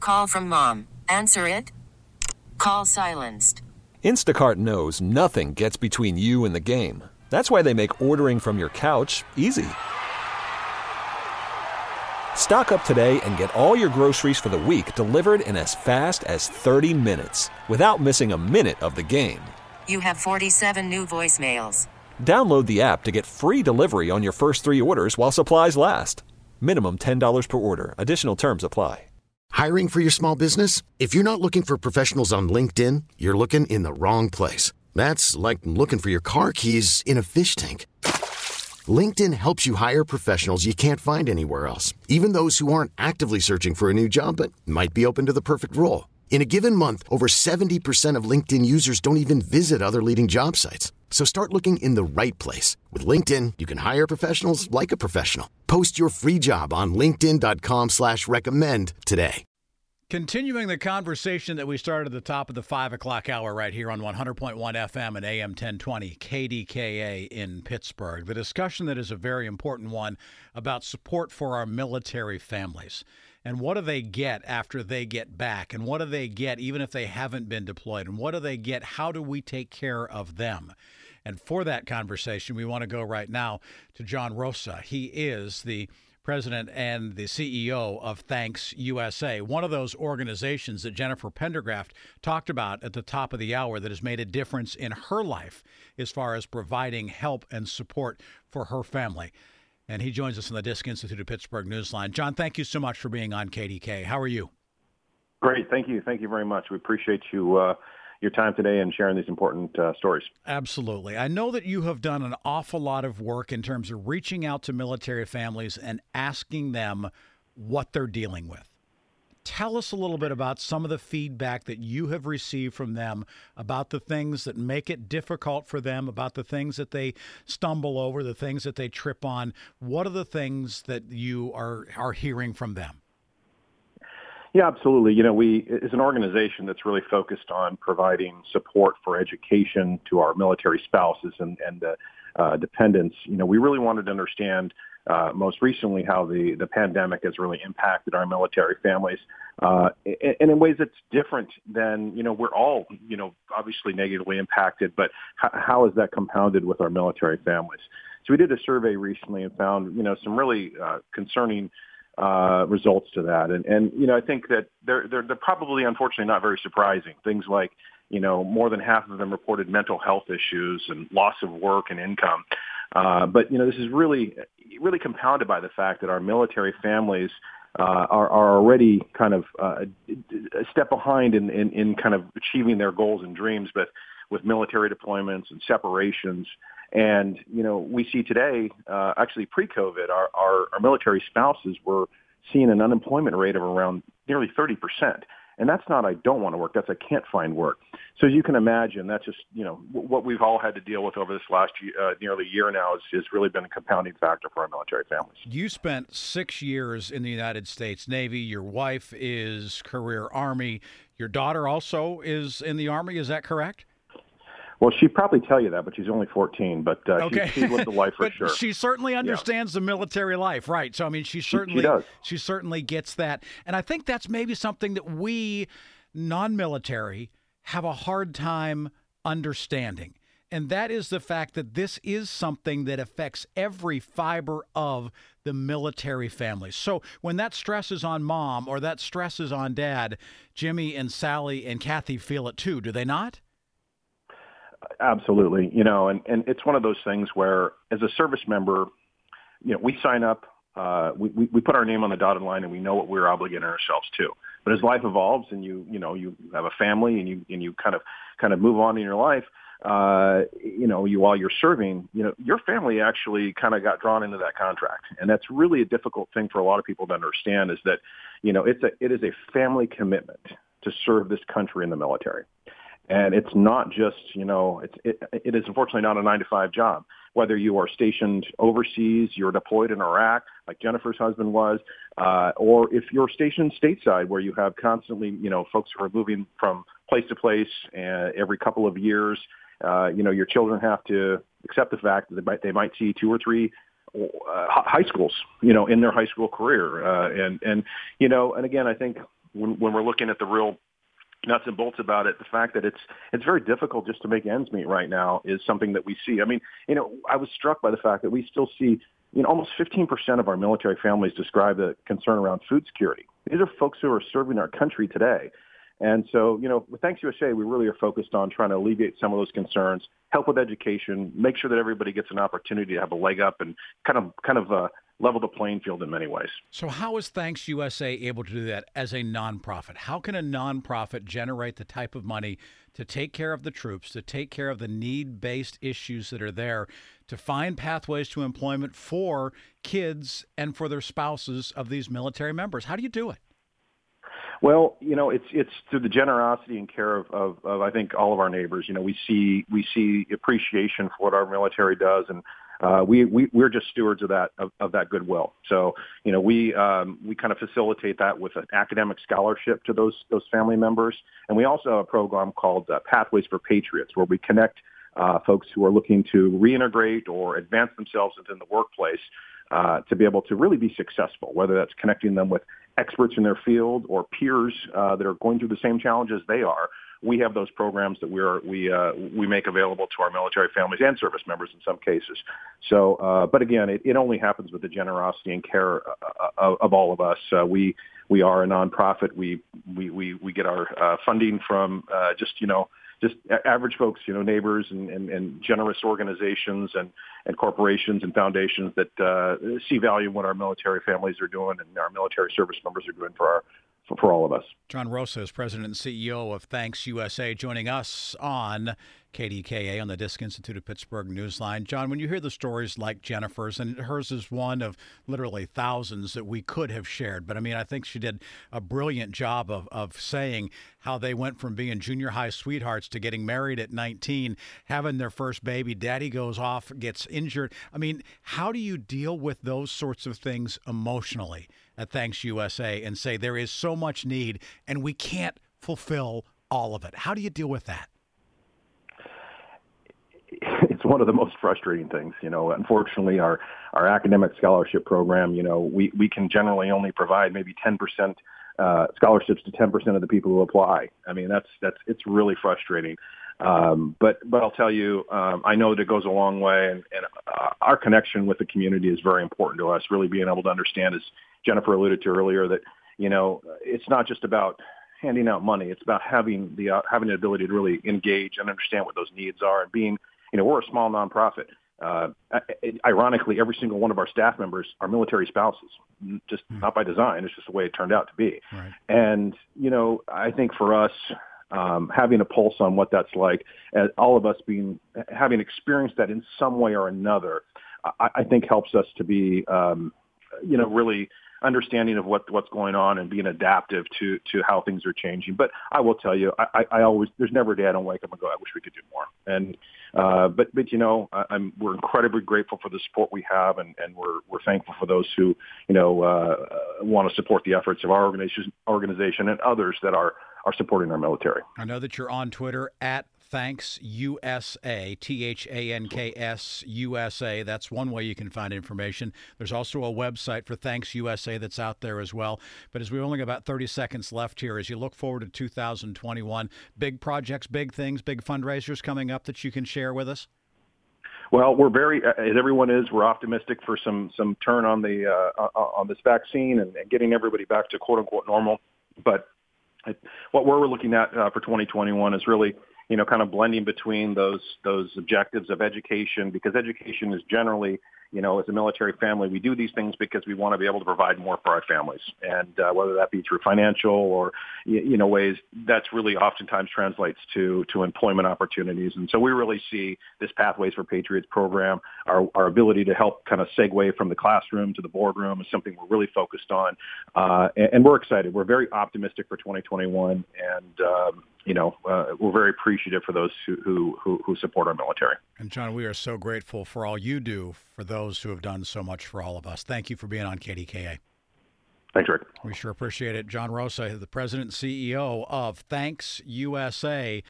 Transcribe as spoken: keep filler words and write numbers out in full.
Call from mom. Answer it. Call silenced. Instacart knows nothing gets between you and the game. That's why they make ordering from your couch easy. Stock up today and get all your groceries for the week delivered in as fast as thirty minutes without missing a minute of the game. You have forty-seven new voicemails. Download the app to get free delivery on your first three orders while supplies last. Minimum ten dollars per order. Additional terms apply. Hiring for your small business? If you're not looking for professionals on LinkedIn, you're looking in the wrong place. That's like looking for your car keys in a fish tank. LinkedIn helps you hire professionals you can't find anywhere else, even those who aren't actively searching for a new job but might be open to the perfect role. In a given month, over seventy percent of LinkedIn users don't even visit other leading job sites. So start looking in the right place. With LinkedIn, you can hire professionals like a professional. Post your free job on linkedin.com slash recommend today. Continuing the conversation that we started at the top of the five o'clock hour right here on one hundred point one F M and A M ten twenty K D K A in Pittsburgh. The discussion that is a very important one about support for our military families. And what do they get after they get back? And what do they get even if they haven't been deployed? And what do they get? How do we take care of them? And for that conversation, we want to go right now to John Rosa. He is the president and the C E O of Thanks U S A, one of those organizations that Jennifer Pendergraft talked about at the top of the hour that has made a difference in her life as far as providing help and support for her family. And he joins us on the Disc Institute of Pittsburgh Newsline. John, thank you so much for being on K D K. How are you? Great. Thank you. Thank you very much. We appreciate you, uh, your time today and sharing these important uh, stories. Absolutely. I know that you have done an awful lot of work in terms of reaching out to military families and asking them what they're dealing with. Tell us a little bit about some of the feedback that you have received from them about the things that make it difficult for them, about the things that they stumble over, the things that they trip on. What are the things that you are, are hearing from them? Yeah, absolutely. You know, we, as an organization that's really focused on providing support for education to our military spouses and, and uh, uh, dependents, you know, we really wanted to understand Uh, most recently how the, the pandemic has really impacted our military families uh, and, and in ways that's different than, you know, we're all, you know, obviously negatively impacted, but how, how is that compounded with our military families? So we did a survey recently and found, you know, some really uh, concerning uh, results to that. And, and, you know, I think that they're, they're, they're probably, unfortunately, not very surprising. Things like, you know, more than half of them reported mental health issues and loss of work and income. Uh, but, you know, this is really, really compounded by the fact that our military families uh, are, are already kind of uh, a step behind in, in, in kind of achieving their goals and dreams, but with military deployments and separations. And, you know, we see today, uh, actually pre-COVID, our, our, our military spouses were seeing an unemployment rate of around nearly thirty percent. And that's not I don't want to work, that's I can't find work. So as you can imagine, that's just, you know, what we've all had to deal with over this last uh, nearly year now is, has really been a compounding factor for our military families. You spent six years in the United States Navy. Your wife is career Army. Your daughter also is in the Army. Is that correct? Well, she'd probably tell you that, but she's only fourteen. But uh, okay. she, she's lived the life for but sure. She certainly understands yeah. the military life, right? So, I mean, she certainly she, she, does. she certainly gets that. And I think that's maybe something that we, non-military, have a hard time understanding. And that is the fact that this is something that affects every fiber of the military family. So when that stress is on mom or that stress is on dad, Jimmy and Sally and Kathy feel it too, do they not? Absolutely. You know, and, and it's one of those things where as a service member, you know, we sign up, uh, we, we, we put our name on the dotted line and we know what we're obligating ourselves to. But as life evolves and you, you know, you have a family and you, and you kind of, kind of move on in your life, uh, you know, you, while you're serving, you know, your family actually kind of got drawn into that contract. And that's really a difficult thing for a lot of people to understand is that, you know, it's a, it is a family commitment to serve this country in the military. And it's not just, you know, it's, it, it is unfortunately not a nine to five job. Whether you are stationed overseas, you're deployed in Iraq, like Jennifer's husband was, uh, or if you're stationed stateside where you have constantly, you know, folks who are moving from place to place uh, every couple of years, uh, you know, your children have to accept the fact that they might, they might see two or three uh, high schools, you know, in their high school career. Uh, and, and, you know, and again, I think, when, when we're looking at the real nuts and bolts about it, the fact that it's it's very difficult just to make ends meet right now is something that we see. I mean, you know, I was struck by the fact that we still see, you know, almost fifteen percent of our military families describe the concern around food security. These are folks who are serving our country today. And so, you know, with Thanks U S A, we really are focused on trying to alleviate some of those concerns, help with education, make sure that everybody gets an opportunity to have a leg up and kind of kind of uh, level the playing field in many ways. So how is Thanks U S A able to do that as a nonprofit? How can a nonprofit generate the type of money to take care of the troops, to take care of the need-based issues that are there, to find pathways to employment for kids and for their spouses of these military members? How do you do it? Well, you know, it's it's through the generosity and care of, of, of I think all of our neighbors. You know, we see we see appreciation for what our military does, and uh, we we we're just stewards of that of, of that goodwill. So, you know, we um, we kind of facilitate that with an academic scholarship to those those family members, and we also have a program called uh, Pathways for Patriots, where we connect uh, folks who are looking to reintegrate or advance themselves into the workplace uh, to be able to really be successful, whether that's connecting them with experts in their field or peers uh, that are going through the same challenges they are. We have those programs that we are we uh, we make available to our military families and service members in some cases. So, uh, but again, it, it only happens with the generosity and care uh, of, of all of us. Uh, we we are a nonprofit. We we we, we get our uh, funding from uh, just you know. just average folks, you know, neighbors and, and, and generous organizations and, and corporations and foundations that uh, see value in what our military families are doing and our military service members are doing for our for, for all of us. John Rosa is President and C E O of Thanks U S A, joining us on K D K A on the Disk Institute of Pittsburgh Newsline. John, when you hear the stories like Jennifer's, and hers is one of literally thousands that we could have shared, but I mean, I think she did a brilliant job of, of saying how they went from being junior high sweethearts to getting married at nineteen, having their first baby, daddy goes off, gets injured. I mean, how do you deal with those sorts of things emotionally at Thanks U S A and say there is so much need and we can't fulfill all of it? How do you deal with that? It's one of the most frustrating things, you know. Unfortunately, our, our academic scholarship program, you know, we, we can generally only provide maybe ten percent uh, scholarships to ten percent of the people who apply. I mean, that's that's it's really frustrating. Um, but but I'll tell you, um, I know that it goes a long way, and, and uh, our connection with the community is very important to us. Really being able to understand, as Jennifer alluded to earlier, that you know it's not just about handing out money; it's about having the uh, having the ability to really engage and understand what those needs are, and being You know, we're a small nonprofit. Uh, ironically, every single one of our staff members are military spouses, just mm. not by design. It's just the way it turned out to be. Right. And, you know, I think for us, um, having a pulse on what that's like, as all of us being, having experienced that in some way or another, I, I think helps us to be, um, you know, really understanding of what what's going on and being adaptive to to how things are changing. But I will tell you, I, I always there's never a day I don't wake up and go, I wish we could do more. And uh, but but you know, I, I'm we're incredibly grateful for the support we have, and, and we're we're thankful for those who you know uh, want to support the efforts of our organization organization and others that are are supporting our military. I know that you're on Twitter at Thanks U S A, T H A N K S U S A. That's one way you can find information. There's also a website for Thanks U S A that's out there as well. But as we only got about thirty seconds left here, as you look forward to two thousand twenty-one, big projects, big things, big fundraisers coming up that you can share with us? Well, we're very, as everyone is, we're optimistic for some some turn on the uh, on this vaccine and, and getting everybody back to quote unquote normal. But what we're looking at uh, for twenty twenty-one is really, you know, kind of blending between those those objectives of education, because education is generally, you know, as a military family, we do these things because we want to be able to provide more for our families. And uh, whether that be through financial or, you know, ways, that's really oftentimes translates to to employment opportunities. And so we really see this Pathways for Patriots program, our, our ability to help kind of segue from the classroom to the boardroom is something we're really focused on. Uh, and, and we're excited. We're very optimistic for twenty twenty-one. And, um, you know, uh, we're very appreciative for those who, who, who support our military. And, John, we are so grateful for all you do for those who have done so much for all of us. Thank you for being on K D K A. Thanks, Rick. We sure appreciate it. John Rosa, the President and C E O of Thanks U S A.